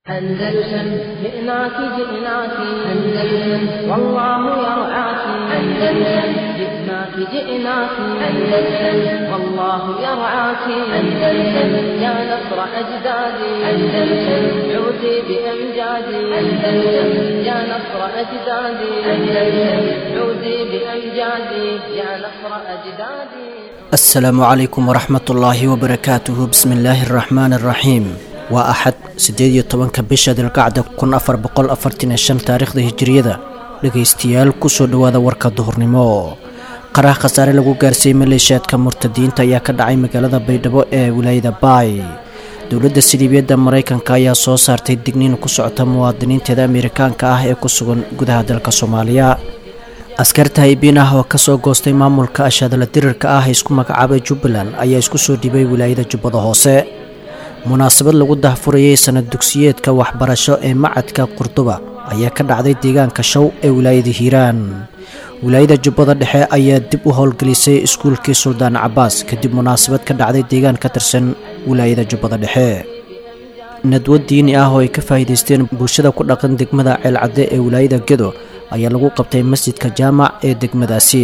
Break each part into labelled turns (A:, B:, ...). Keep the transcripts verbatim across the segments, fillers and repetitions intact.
A: أندلسن جئناك جئناك أندلسن والله يرعاك أندلسن جئناك جئناك أندلسن والله يرعاك أندلسن يا نصر أجدادي أندلسن عودي بأمجادي أندلسن يا نصر أجدادي أندلسن عودي بأمجادي يا نصر أجدادي.
B: السلام عليكم ورحمة الله وبركاته. بسم الله الرحمن الرحيم. waa axad sideed iyo tobanka bisha dilqacda kun afar boqol afartan iyo shan taariikhda hijriyada. dhageystayaal kusoo dhawaada warka duhurnimo. qarax khasaare lagu gaarsiiyay maleeshiyaadka murtadiinta ayaa ka dhacay magaalada Baydhabo ee wilaayada Baay. dowladda Sildhibyada Mareykanka ayaa soo saartay digniin ku socota muwaadiniinta Ameerikaanka ah ee ku sugan gudaha dalka Soomaaliya. askarta haybiin ah oo ka soo goostay maamulka ashadala dirirka ah isku magacaabay Jubbaland ayaa isku soo dhibay wilaayada Jubbada Hoose. munaasabad lagu dahfurayay sanad dugsiyeedka waxbarasho ee macadka Qurduba ayaa ka dhacday deegaanka Shaw ee wilaayada Hiiraan. wilaayada Jubbada Dhexe ayaa dib u howlgelisay iskuulkii Suldaan Cabbaas kadib munaasabad ka dhacday deegaan ka tirsan wilaayada Jubbada Dhexe. nadwad diini ah oo ay ka faa'iideysteen bulshada ku dhaqan degmada Ceelcadde ee wilaayada Gedo ayaa lagu qabtay masjidka Jaamac ee degmadaasi.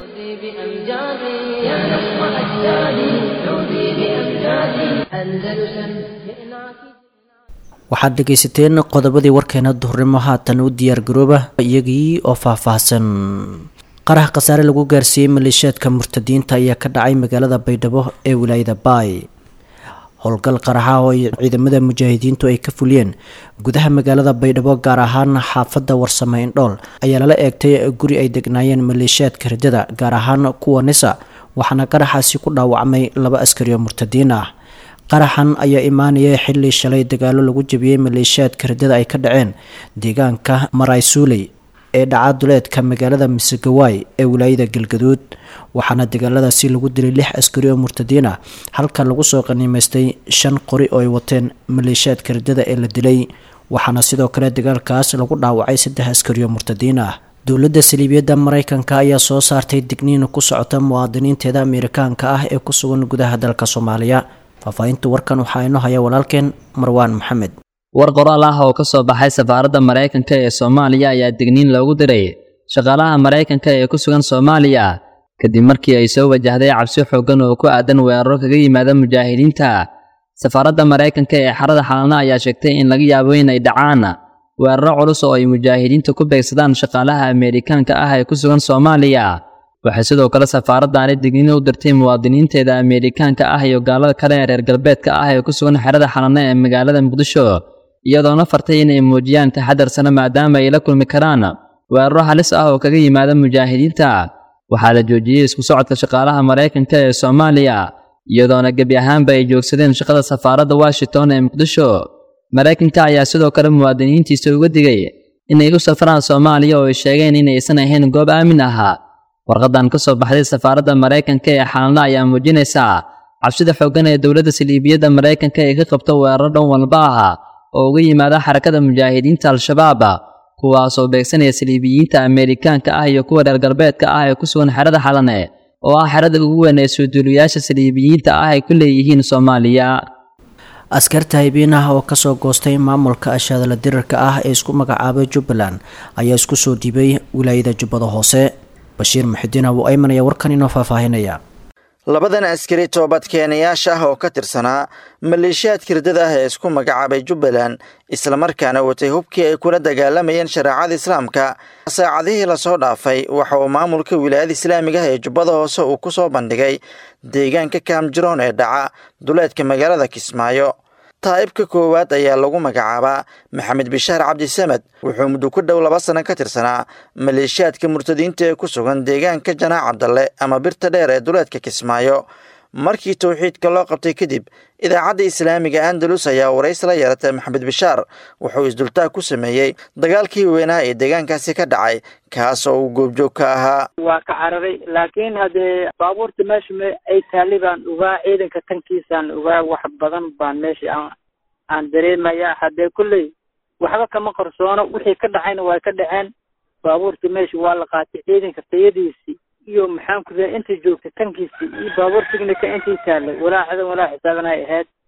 B: waxaad dhegaysateen qodobadii warkeena duhurnimo, haatan u diyaar garooba iyagii oo faahfaahsan. qarax khasaare lagu gaarsiiyey maleeshiyaadka murtadiinta ayaa ka dhacay magaalada Baydhabo ee wilaayada Baay. howlgal qaraxa oo ciidamada mujaahidiintu ay ka fuliyeen gudaha magaalada Baydhabo gaar ahaan xaafadda Warsame Indhool ayaa lala eegtay guri ay degnaayeen maleeshiyaadka ridada gaar ahaan kuwa Nisa, waxaana qaraxaasi ku dhaawacmay laba askari oo murtadiin ah. qaraxan ayaa imaanayay xilli shalay dagaalo lagu jabiyay maleeshiyaadka ridada ay ka dhaceen deegaanka Maraysuuley ee dhacaduleedka magaalada Misgawaay ee wilaayada Galgaduud, waxaana dagaaladaasi lagu dilay lix askari oo murtadiin ah halka lagu soo qaniimaystay shan qori oo ay wateen maleeshiyaadka ridada ee la dilay, waxaana sidoo kale dagaalkaas lagu dhaawacay saddex askari oo murtadiin ah. dowladda Sildhibyada Mareykanka ayaa soo saartay digniin ku socota muwaadiniinteeda Ameerikaanka ah ee ku sugan gudaha dalka Soomaaliya. faafahinta warkan waxaa inoo haya walaalkeen Marwaan Maxamed.
C: war qoraal ah oo ka soo baxay safaaradda Mareykanka ee Soomaaliya ayaa digniin loogu diray shaqaalaha Mareykanka ee ku sugan Soomaaliya kadib markii ay soo wajahday cabsi xooggan oo ku aadan weeraro kaga yimaada mujaahidiinta. safaaradda Mareykanka ee xarada Xalana ayaa sheegtay in laga yaabo in ay dhacaan weeraro culus oo ay mujaahidiinta ku beegsadaan shaqaalaha Ameerikaanka ah ee ku sugan Soomaaliya. waxay sidoo kale safaaraddaani digniin u dirtay muwaadiniinteeda Ameerikaanka ah iyo gaalada kale ee reer galbeedka ah ee ku sugan xerada Xalana ee magaalada Muqdisho, iyadoona fartay inay muujiyaan taxadar sana maadaama ay la kulmi karaan weeraro halis ah oo kaga yimaada mujaahidiinta. waxaa la joojiyey isku socodka shaqaalaha Mareykanka ee Soomaaliya, iyadoona gebi ahaanba ay joogsadeen shaqada safaaradda Washington ee Muqdisho. Mareykanka ayaa sidoo kale muwaadiniintiisa uga digay inay u safraan Soomaaliya oo ay sheegeen inaysan ahayn goob aamin ah. warqadan ka soo baxday safaaradda Mareykanka ee Xalana ayaa muujinaysa cabsida xooggan ee dowladda Sildhibyada Mareykanka ee ka qabta weeraro dhan walba ah oo uga yimaada xarakada mujaahidiinta Al-Shabaab, kuwaas oo beegsanaya Sildhibiyiinta Ameerikaanka ah iyo kuwa reer galbeedka ah ee ku sugan xerada Xalane oo ah xerada ugu weyn ee soo duuliyaasha Sildhibiyiinta ah ay ku leeyihiin Soomaaliya.
B: askarta haybiin ah oo ka soo goostay maamulka ashadala dirirka ah ee isku magacaabay Jubbaland ayaa isku soo dhibay wilaayada Jubbada Hoose. bashiir muxidiin abu ayman ayaa warkan inoo faahfaahinaya.
D: labadan askari toobadkeenayaasha ah oo ka tirsanaa maleeshiyaadka ridada ah ee isku magacaabay Jubbaland isla markaana watay hubkii ay kula dagaalamayeen shariicada Islaamka saacadihii la soo dhaafay waxa uu maamulka wilaayada Islaamiga ah ee Jubbada Hoose uu ku soo bandhigay deegaanka Kaamjiroon ee dhaca duleedka magaalada Kismaayo. taa'ibka koowaad ayaa lagu magacaabaa Maxamed Bishaar Cabdi Samad, wuxuu muddo ku dhow laba sano ka tirsanaa maleeshiyaadka murtadiinta ee ku sugan deegaanka Janaac Cabdalle ama Birta Dheer ee duleedka Kismaayo. markii tawxiidka loo qabtay kadib idaacadda Islaamiga Andalus ayaa waraysi la yeelatay Maxamed Bishaar, wuxuu isdultaag ku sameeyey dagaalkii weynaa ee deegaankaasi ka dhacay kaas oo uu goobjoog ka ahaa.
E: waa ka cararay laakiin haddee baabuurta meesha ay taalibaan ugaa ciidanka tankiisaan ugaa wax badan baan meesha aan aan dareemaya. haddee kulley waxba kama qarsoono, wixii ka dhacayna waa ka dhaceen. baabuurta meesha waa la qaatay, ciidanka tayadiisii iyo maxaan ku leeyahay intii joogtay tankiisii iyo baabuur tignika intii taalay walaa xadan walaa xisaaban ay ahayd.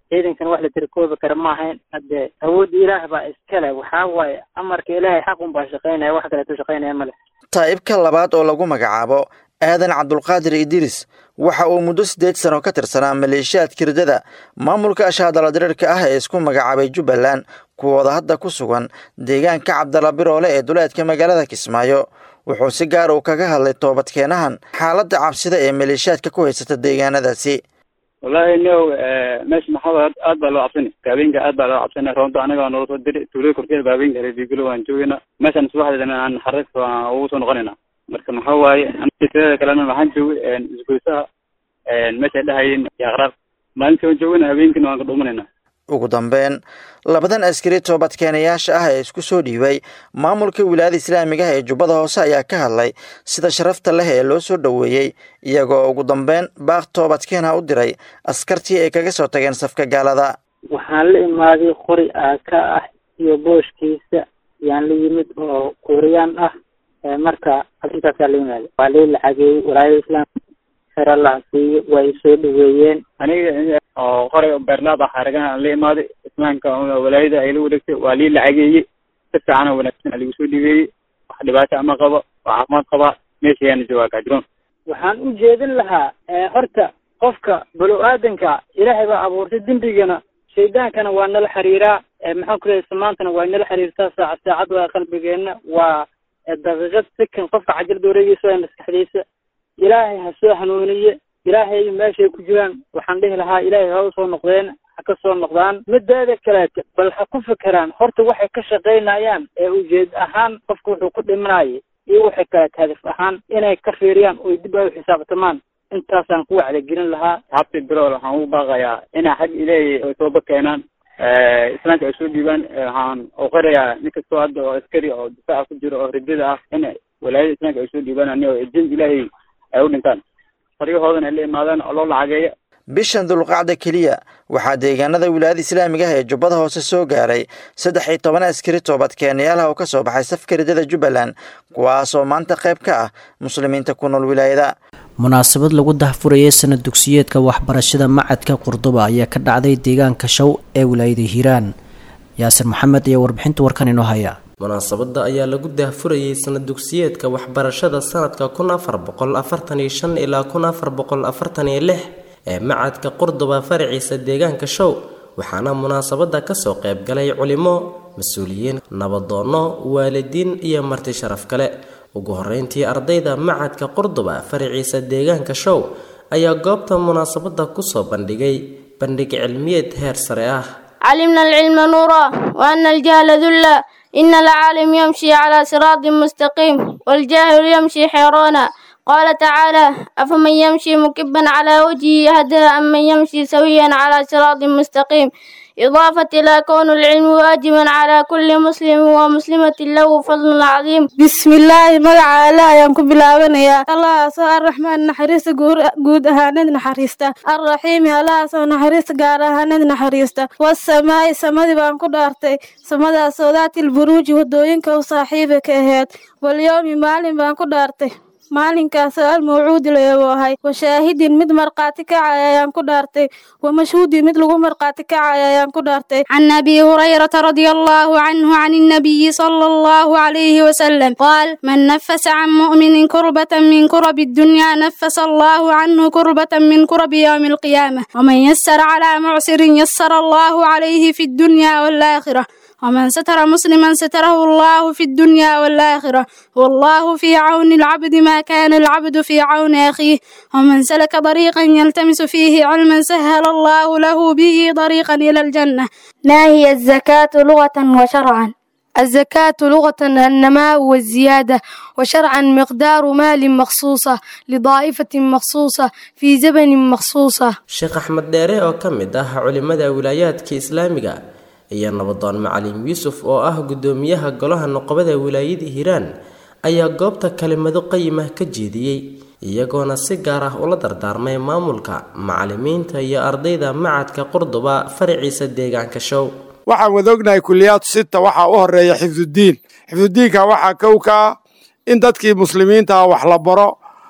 E: ciidankan wax la tirkoobi kara ma ahayn hadde awoodda ilaah baa iskale waxaa waaye amarka ilaahay xaq un baa shaqaynaya wax kaleeto shaqaynaya male
D: taa'ibka labaad oo lagu magacaabo aadan cabdulqaadir idris waxa uu muddo siddeed sano ka tirsanaa maleeshiyaadka ridada maamulka ashaadala diriirka ah ee isku magacaabay jubbaland kuwooda hadda ku sugan deegaanka cabdalla biroole ee duleedka magaalada kismaayo wuxuu si gaar uu kaga hadlay toobadkeenahan xaaladda cabsida ee maleeshiyaadka ku haysata deegaanadaasi
F: wallahi no meesha maxamed aad baa loo cabsanay habeenka aad baa loo cabsanay roonta anaga noo soo diray tuulada korkeeda baa habeenka reebigalo waan joognaa meeshan subaxdeedana aan xarag ugu soo noqonayna marka maxaa waaye aniga kalena waxaan joogay isgoysaha meesha dhahayeen yaqraar maalintii waan joogana habeenkina waan ka dhumanayna
D: ugu dambeyn labadan askari toobadkeenayaasha ah ee isku soo dhiibay maamulka wilaayada islaamiga ah ee jubbada hoose ayaa ka hadlay sida sharafta leh ee loo soo dhoweeyey iyagoo ugu dambeyn baaq toobadkeena u diray askartii ay kaga soo tageen safka gaalada
E: waxaan la imaaday qori aaka ah iyo booshkiisa yaan la yimid oo kuuriyaan ah marka arrintaasaa la yimaaday waa lii lacageeyey walaayada islaamka xer allah siiyo waa i soo dhoweeyeen
F: aniga oo qoray beerlaad ah xaragaha la imaaday islaamka walaayada ay la wareegtay waa lii lacageeyey si fiican oo wanaagsan lagu soo dhibeeyey wax dhibaato ama qabo waa caafimaad qabaa meeshayaana joogaa kaajiroon
E: waxaan u jeedin lahaa horta qofka balo-aadanka ilaahay baa abuurtay dembigana shaydaankana waa nala xiriiraa maxaan ku leeyahay samaantana waa nala xiriirtaa saacad saacad waa qalbigeenna waa daqiiqad sikan qofka cajalada wareegeysa waa maskaxdiisa ilaahay ha soo hanuuniye ilaahay meeshay ku jiraan waxaan dhihi lahaa ilaahay ha u soo noqdeen ha ka soo noqdaan mideeda kaleeta bal ha ku fekeraan horta waxay ka shaqaynayaan ee ujeed ahaan qofka wuxuu ku dhimanayay iyo waxay kaleeta hadaf ahaan inay ka fiiriyaan oo dib ay u xisaabtamaan intaasaan ku wacdigelin lahaa
F: habti birool waxaan ugu baaqayaa inay xag ilaahay ay sooba keenaan islaamka ay soo dhiibaan waxaan u qirayaa nin kastoo hadda oo askari oo difaaca ku jiro oo ridada ah in walaayada islaamka ay soo dhiibaan ani oo ejin ilaahay ay u dhintaan fariyahoodana ay la imaadaan oo loo lacageeya
D: bishan dulqacda keliya waxaa deegaanada wilaayada islaamiga ah ee jubbada hoose soo gaaray saddex iyo toban askari toobadkeenayaal oo ka soo baxay safka ridada jubbaland kuwaasoo maanta qayb ka ah muslimiinta ku nool wilaayada
B: munaasabad lagu dahfurayay sanad dugsiyeedka waxbarashada macadka qurduba ayaa ka dhacday deegaanka show ee wilaayada hiiraan yaasir maxamed ayaa warbixinta warkan inoo haya
G: munaasabada ayaa lagu daahfurayay sanad dugsiyeedka waxbarashada sanadka kun afar boqol afartan iyo shan ilaa kun afar boqol afartan iyo lix ee macadka qurduba faraciisa deegaanka show waxaana munaasabada kasoo qayb galay culimo mas-uuliyiin nabadoono waalidiin iyo marti sharaf kale ugu horeyntii ardayda macadka qurduba faraciisa deegaanka show ayaa goobta munaasabada kusoo bandhigay bandhig cilmiyeed heer sare ah
H: علمنا العلم نورا وأن الجهل ذلا إن العالم يمشي على صراط مستقيم والجاهل يمشي حيرانا قال تعالى أفمن يمشي مكبا على وجهه أهدى أم من يمشي سويا على صراط مستقيم إضافة إلى كون العلم واجبا على كل مسلم ومسلمة له فضل عظيم.
I: بسم الله مقع الله ينكب بالآبنية الله سوى الرحمن نحريس قود هاند نحريستا الرحيم الله سوى نحريس قار هاند نحريستا والسماء سمد بانكو دارتي سمد سودات البروج ودوينك وصاحبك اهيد واليوم مالين بانكو دارتي maalinkaas almawcuud leeyahay washaahidin mid marqaati kacay ayaan ku dhaartay ومشهود مثل مرقات كعيان كدارتي.
H: عن أبي هريرة رضي الله عنه عن النبي صلى الله عليه وسلم قال: من نفس عن مؤمن كربة من كرب الدنيا نفس الله عنه كربة من كرب يوم القيامة، ومن يسر على معسر يسر الله عليه في الدنيا والآخرة، ومن ستر مسلما ستره الله في الدنيا والآخرة، والله في عون العبد ما كان العبد في عون أخيه، ومن سلك طريقا يلتمس فيه علما سهل الله له به طريقا إلى الجنة.
J: ما هي الزكاة لغة وشرعا؟
I: الزكاة لغة النماء والزيادة، وشرعا مقدار مال مخصوصة لضائفة مخصوصة في زمن مخصوصة.
G: sheekh axmed dheere oo ka mid ah culimada wilaayaadka islaamiga iyo nabadoon macalin yuusuf oo ah gudoomiyaha golaha nuqbada wilaayada Hiiraan ayaa goobta kalimado qayimah ka jeediyay iyagoona si gaar ah ula dardaarmay maamulka macallimiinta iyo ardayda macadka Qurduba faraciisa deegaanka show.
K: waxaan wadognahay kuliyaad sita waxa u horeeya xifdudiin xifdudiinka waxa kow ka in dadkii muslimiinta wax la baro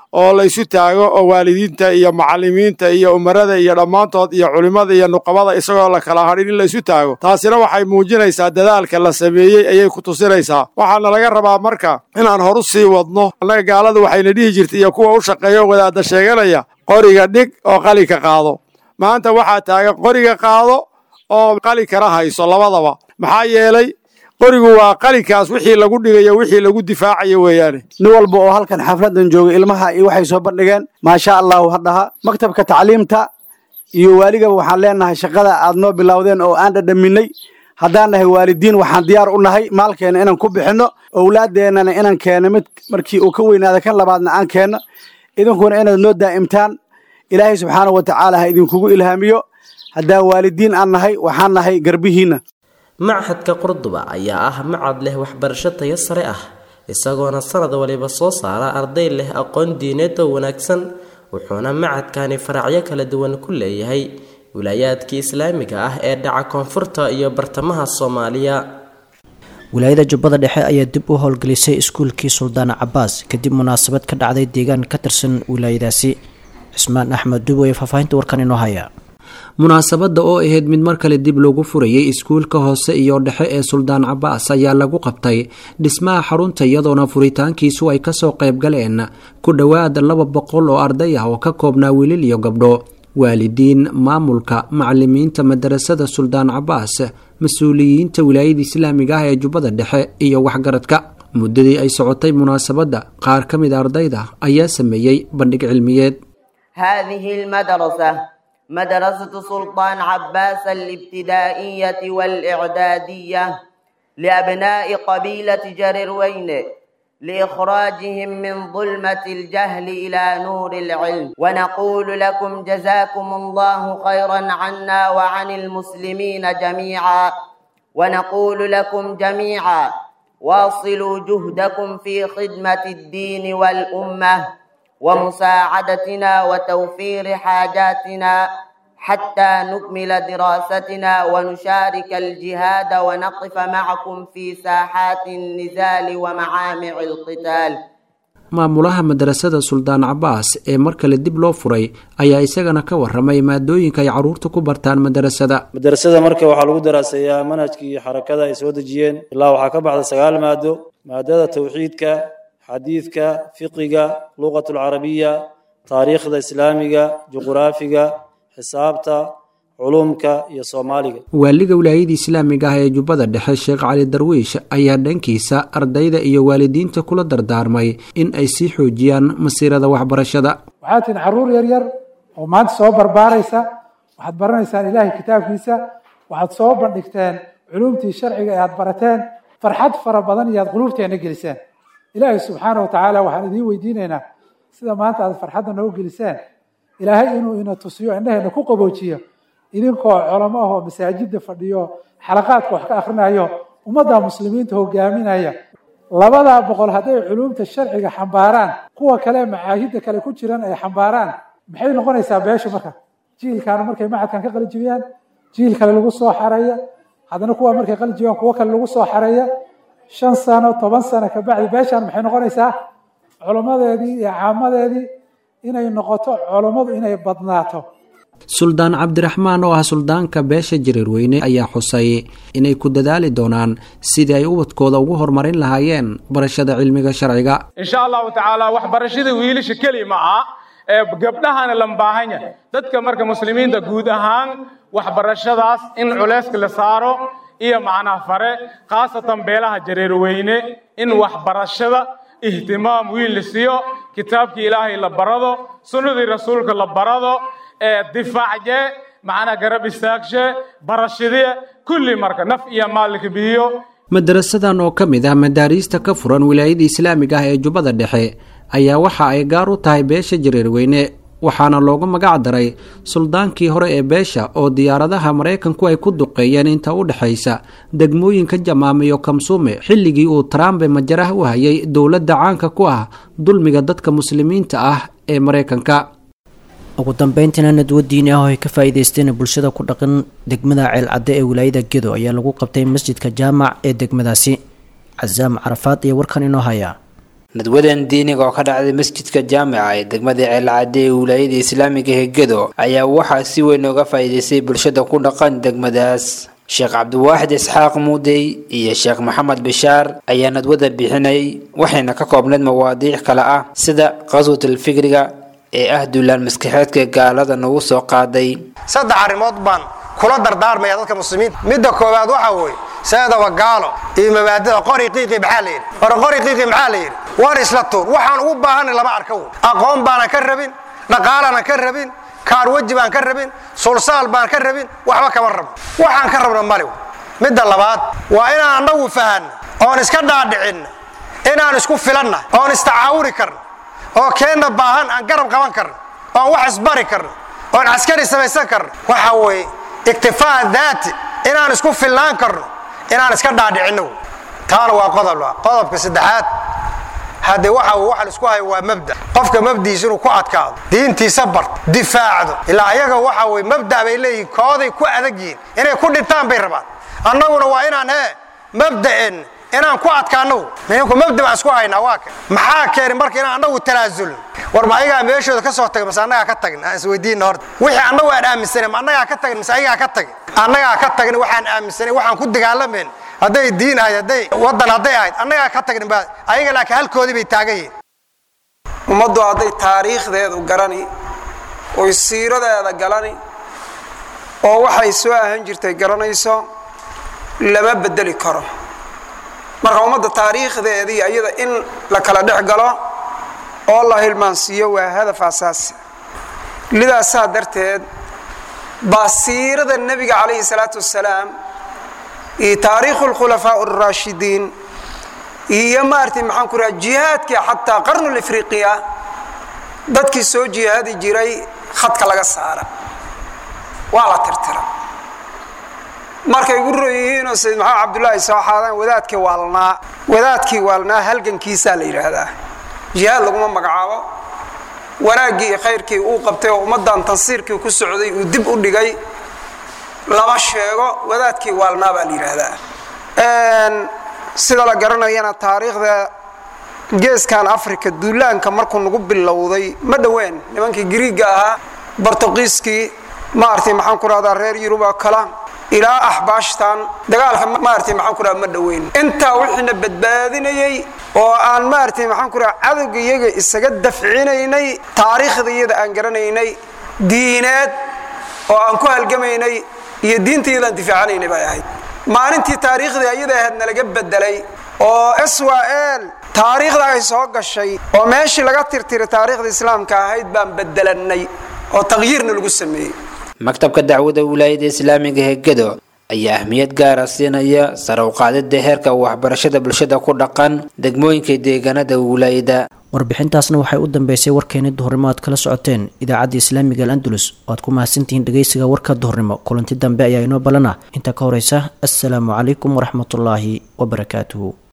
K: oo la isu taago oo waalidiinta iyo macallimiinta iyo umarada iyo dhammaantood iyo culimmada iyo nuqabada isagoo la kala hadhin in la isu taago taasina waxay muujinaysaa dadaalka la sameeyey ayay ku tusinaysaa waxaana laga rabaa marka inaan horu sii wadno annaga gaalada waxayna dhihi jirtay iyo kuwa u shaqeeya oo wadaadda sheeganaya qoriga dhig oo qalinka qaado maanta waxaa taagan qoriga qaado oo qalinkana hayso labadaba maxaa yeelay qorigu waa qalinkaas wixii lagu dhigayo wixii lagu difaacayo weeyaane
L: nin walba oo halkan xafladan jooga ilmaha iyo waxay soo bandhigeen maasha allahu hadhaha maktabka tacliimta iyo waaligaba waxaan leenahay shaqada aad noo bilowdeen oo aan dhadhaminay haddaan nahay waalidiin waxaan diyaar u nahay maalkeena inaan ku bixinno owlaadeennana inaan keenno mid markii uu ka weynaada kan labaadna aan keenno idinkuna inaad noo daa'imtaan ilaahay subxaanahu wa tacaala ha idinkugu ilhaamiyo haddaan waalidiin aan nahay waxaan nahay garbihiinna
G: machadka qurduba ayaa ah macad leh waxbarasho tayo sare ah isagoona sanad waliba soo saara arday leh aqoon diineed oo wanaagsan wuxuuna macadkani faracyo kala duwan ku leeyahay wilaayaadkii islaamiga ah ee dhaca koonfurta iyo bartamaha Soomaaliya.
B: wilaayada Jubbada Dhexe ayaa dib u howlgelisay iskuulkii Suldaan Cabbaas kadib munaasabad ka dhacday deegaan ka tirsan wilaayadaasi. Cismaan Axmed Dubo ee faafahinta warkan inoo haya.
M: munaasabada oo ahayd mid mar kale dib loogu furayay iskuulka hoose iyo dhexe ee Suldaan Cabbaas ayaa lagu qabtay dhismaha xarunta iyadoona furitaankiisu ay ka soo qayb galeen ku dhawaad laba boqol oo arday ah oo ka koobnaa wiilal iyo gabdho waalidiin maamulka macallimiinta madrasada Suldaan Cabbaas mas'uuliyiinta wilaayada islaamiga ah ee Jubbada Dhexe iyo waxgaradka muddadii ay socotay munaasabada qaar ka mid ardayda ayaa sameeyay bandhig cilmiyeed
N: هذه المدرسة مدرسة سلطان عباس الابتدائية والإعدادية لأبناء قبيلة جريروين لإخراجهم من ظلمة الجهل إلى نور العلم ونقول لكم جزاكم الله خيرا عنا وعن المسلمين جميعا ونقول لكم جميعا واصلوا جهدكم في خدمة الدين والأمة ومساعدتنا وتوفير حاجاتنا حتى نكمل دراستنا ونشارك الجهاد ونقف معكم في ساحات النزال ومعامع القتال.
M: maamulaha madrasada Suldaan Cabbaas ee markale dib loo furay ayaa isagana ka waramay maadooyinka ay caruurtu ku bartaan madrasada.
O: madrasada marka waxaa lagu daraasayaa manhajkii xarakada ay soo dejiyeen ilaa waxaa ka baxda sagaal maado maadada tawxiidka xadiidka fiqiga luqatul carabiya taariikhda islaamiga juqraafiga xisaabta culumka iyo Soomaaliga.
M: waaliga wilaayada islaamiga ah ee Jubbada Dhexe Sheekh Cali Darwiish ayaa dhankiisa ardayda iyo waalidiinta kula dardaarmay in ay sii xoojiyaan masiirada waxbarashada.
P: waxaad tin caruur yar yar oo maanta soo barbaaraysa waxaad baranaysaan Ilaahay kitaabkiisa waxaad soo bandhigteen culumtii sharciga ee aad barateen farxad fara badan iyo aad qulubteena geliseen. Ilaahay subxaanahu wa tacaala waxaan idin weydiinaynaa sida maanta aad farxadda noo geliseen Ilaahay inuu ina tusiyo indhaheena ku qaboojiyo idinkoo culamo ah oo masaajidda fadhiyo xalaqaadka wax ka akhrinayo ummadda muslimiinta hogaaminaya labada boqol haday culumta sharciga xambaaraan kuwa kale macaahidda kale ku jiraan ay xambaaraan maxay noqonaysaa beesha marka jiilkan markay macadkan ka qalin jibiyaan jiil kale lagu soo xareeyo hadana kuwa markay qalin jibiyaan kuwa kale lagu soo xareeyo shan sano toban sano ka bacdi beeshan maxay noqonaysaa culamadeedii iyo caamadeedii inay noqoto culamadu inay badnaato.
M: Suldaan Cabdiraxmaan oo ah suldaanka beesha Jareerweyne ayaa xusay inay ku dadaali doonaan sidii ay ubadkooda ugu horumarin lahaayeen barashada cilmiga sharciga.
Q: insha Allah ta'ala wax barashada wiilasha kaliya ah ee gabdhahana la baahan yahay dadka marka muslimiinta guud ahaan wax barashadaas in culayska la saaro iyo macnaha fare khaasatan beelaha Jareerweyne in wax barashada ihtimaam wiil la siiyo kitaabka Ilaahay la barado sunnada rasuulka la barado difaaciye macna garab istaagshe barashadii kulli marka naf iyo maal ka biyo.
M: madrasadan oo kamid ah madaarista ka furan wilaayada islaamiga ah ee Jubbada Dhexe ayaa waxa ay gaar u tahay beesha Jareerweyne waxaana loogu magac daray suldaankii hore ee beesha oo diyaaradaha Mareykanku ay ku duqeeyeen inta u dhaxaysa degmooyinka Jamaame iyo Kamsuume xilligii uu Trump majaraha u hayay dawladda caanka ku ah dulmiga dadka muslimiinta ah ee Mareykanka.
B: ugu dambeyntiina nadwo diini ah oo ay ka faa'iideysteen bulshada ku dhaqan degmada Ceel Cadde ee wilaayada Gedo ayaa lagu qabtay masjidka jaamac ee degmadaasi. Cazaam Carafaad iyo warkan inoo haya.
R: nadwadan diiniga oo ka dhacday masjidka jaamica ee degmada Ceelcadde ee wilaayada Islaamiga ee Gedo ayaa waxaa si weyn uga faa'iideystay bulshada ku dhaqan degmadaas. Sheekh Cabdiwaahid Isxaaq Muudey iyo Sheekh Maxamed Bishaar ayaa nadwada bixinay waxayna ka koobnayd mawaadiic kala ah sida qaswatul fikriga ee ah duulaan maskaxeedka gaalada nagu soo qaaday.
S: saddex arrimood baan kula dardaarmaya dadka muslimiinta. midda koowaad waxa weeye saada wagaalo iyo mabaadida qori qiiqi maxaa la yiri war qori qiiqi maxaa la yiri war isla tuur waxaan ugu baahanay lama arko aqoon baan ka rabin dhaqaalana ka rabin kaar waji baan ka rabin sulsaal baan ka rabin waxba kama rabo waxaan ka rabno mali midda labaad waa inaan anagu fahan oo iska dhaadhicin inaan isku filanna oo istacaawuri karno oo keena baahan aan garab qaban karno oo wax isbari karno oo askari samaysan karno waxa weeye iktifaa daati inaan isku filaan karno inaan iska dhaadhicino taana waa qodob qodobka saddexaad hada waxa waxa isku hay waa mabda qofka mabdiisa inuu ku adkaado diintiisa bar difaacdo ilaa ayaga waxa way mabda bay leeyihiin kooday ku adagyiin inay ku dhintaan bay rabaan annaguna waa inaan he mabda'en inaan ku adkaano meeku mabda baan isku haynaa waa maxaa keenay marka inaan annagu talaasul war ma ayaga meeshooda ka soo tagay mas annaga ka tagin aan isweydiin horta wixii annagu aan aaminsanay ma annaga ka tagin mas ayaga ka tagin annaga ka tagin waxaan aaminsanay waxaan ku dagaalameen haday diin ahayd haday wadan haday ahayd annaga ka tagin ba ayaga laakiin halkoodii bay taagayeen
T: ummaddu haday taariikhdeedu garani oo siiradeeda galani oo waxay soo ahan jirtay garanayso lama bedeli karo marka ummadda taariikhdeedii ayada in la kala dhex galo oo la hilmaansiiyo waa hadaf asaasi lidaas darteed basiirada nabiga kaleey salaatu wasalaam ee taariikhul khulafaa ar-raashidiin iyo maartii maxaan ku raajay jihadka hatta qarnul afriqiya dadkii soo jihadi jiray khadka laga saara waa la tirtira markay ugu rooyeen oo Sayyid Maxamed Abdullaahi soo xaadan wadaadkii waalnaa wadaadkii waalnaa halgankiisa la yiraahdaa jihad lagu magacaabo wanaagii khayrkii uu qabtay oo ummadan tansiirkii ku socday uu dib u dhigay lama sheego wadaadkii waalnaa baa la yiraahdaa een sida la garanayana taariikhda geeskan Afrika duulaanka markuu nagu bilowday ma dhaween nimankii Greega ahaa Portugiiskii maartii maxaan ku raadar reer Yurub kala ila ahbaashtan dagaalka maartii maxaan ku raad ma dhaween inta wixina badbaadinayay oo aan maartii maxaan ku raad cadawga iyaga isaga dafcinaynay taariikhdayada aan garanaynay diineed oo aan ku halgamaynay iyo diinteeda difaacanayna bay ahayd maalintii taariikhda ayada ahayd laga bedelay oo Israel taariikhda ay soo gashay oo meeshii laga tirtiray taariikhda islaamka ahayd baan bedelanay oo tagyiirna lagu sameeyay
R: maktabka dacwada wilaayada Islaamiga ee Gedo ayaa ahmiyad gaar ah siinaya sare u qaadida heerka waxbarashada bulshada ku dhaqan degmooyinka deegaanada wilaayada.
B: warbixintaasna waxay u dambeysay warkeenii duhurnimo aad kala socoteen idaacadda Islaamiga Al-Andalus oo aad ku mahadsantihiin dhageysiga warka duhurnimo kulanti dambe ayaa inoo balana inta ka horeysa assalaamu calaykum waraxmatullaahi wabarakaatuh.